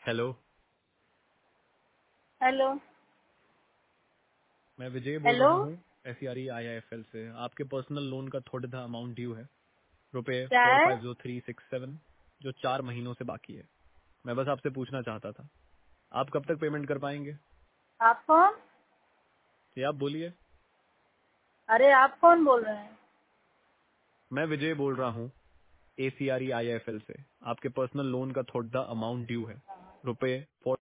Hello. Hello. मैं विजय बोल hello. रहा हूँ SEREIIFL से। आपके पर्सनल लोन का थोड़ा सा अमाउंट ड्यू है, रुपए क्या है? 450367, जो 4 महीनों से बाकी है। मैं बस आपसे पूछना चाहता था, आप कब तक पेमेंट कर पाएंगे? आप कौन? ये आप बोलिए। अरे आप कौन बोल रहे हैं? मैं विजय बोल रहा हूँ ACREIIFL से। आपके पर्सनल लोन का थोड़ा सा अमाउंट ड्यू है, रुपए